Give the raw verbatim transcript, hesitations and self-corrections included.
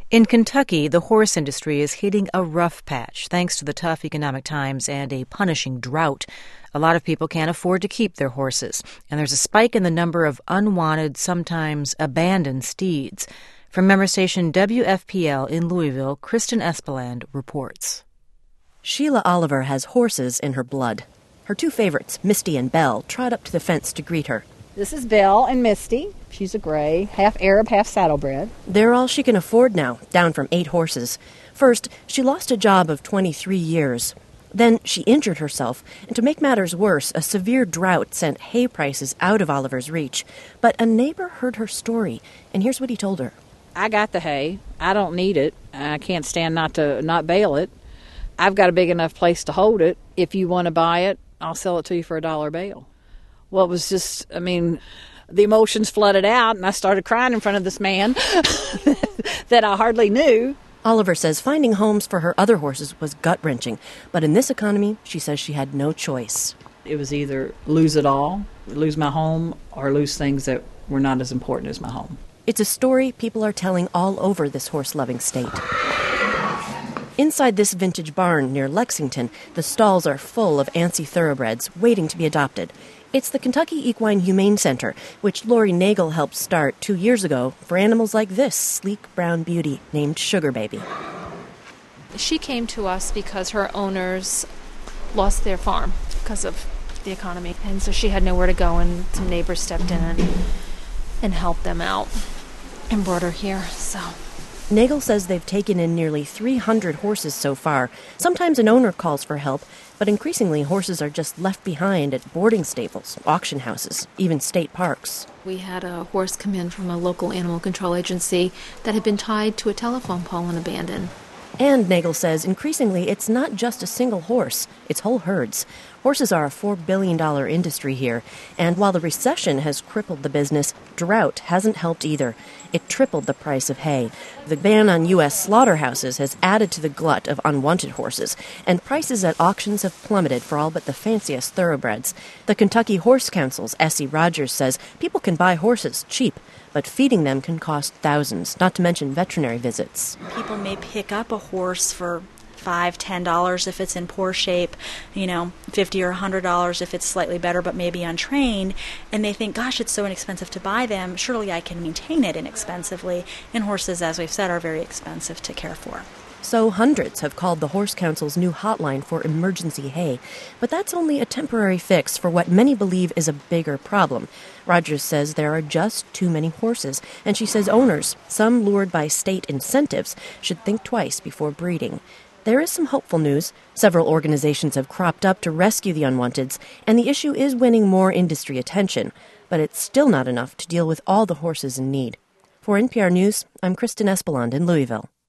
In Kentucky, the horse industry is hitting a rough patch thanks to the tough economic times and a punishing drought. A lot of people can't afford to keep their horses, and there's a spike in the number of unwanted, sometimes abandoned steeds. From member station W F P L in Louisville, Kristen Espeland reports. Sheila Oliver has horses in her blood. Her two favorites, Misty and Belle, trot up to the fence to greet her. This is Belle and Misty. She's a gray, half Arab, half saddlebred. They're all she can afford now, down from eight horses. First, she lost a job of twenty-three years. Then she injured herself, and to make matters worse, a severe drought sent hay prices out of Oliver's reach. But a neighbor heard her story, and here's what he told her. I got the hay. I don't need it. I can't stand not to not bale it. I've got a big enough place to hold it. If you want to buy it, I'll sell it to you for a dollar bale. Well, it was just, I mean, the emotions flooded out, and I started crying in front of this man that I hardly knew. Oliver says finding homes for her other horses was gut-wrenching, but in this economy, she says she had no choice. It was either lose it all, lose my home, or lose things that were not as important as my home. It's a story people are telling all over this horse-loving state. Inside this vintage barn near Lexington, the stalls are full of antsy thoroughbreds waiting to be adopted. It's the Kentucky Equine Humane Center, which Lori Nagel helped start two years ago for animals like this sleek brown beauty named Sugar Baby. She came to us because her owners lost their farm because of the economy, and so she had nowhere to go, and some neighbors stepped in and, and helped them out and brought her here, so... Nagel says they've taken in nearly three hundred horses so far. Sometimes an owner calls for help, but increasingly horses are just left behind at boarding stables, auction houses, even state parks. We had a horse come in from a local animal control agency that had been tied to a telephone pole and abandoned. And Nagel says increasingly it's not just a single horse, it's whole herds. Horses are a four billion dollars industry here, and while the recession has crippled the business, drought hasn't helped either. It tripled the price of hay. The ban on U S slaughterhouses has added to the glut of unwanted horses, and prices at auctions have plummeted for all but the fanciest thoroughbreds. The Kentucky Horse Council's Essie Rogers says people can buy horses cheap, but feeding them can cost thousands, not to mention veterinary visits. People may pick up a horse for five, ten dollars if it's in poor shape, you know, fifty or a hundred dollars if it's slightly better but maybe untrained, and they think, gosh, it's so inexpensive to buy them. Surely I can maintain it inexpensively. And horses, as we've said, are very expensive to care for. So hundreds have called the Horse Council's new hotline for emergency hay. But that's only a temporary fix for what many believe is a bigger problem. Rogers says there are just too many horses, and she says owners, some lured by state incentives, should think twice before breeding. There is some hopeful news. Several organizations have cropped up to rescue the unwanteds, and the issue is winning more industry attention. But it's still not enough to deal with all the horses in need. For N P R News, I'm Kristen Espeland in Louisville.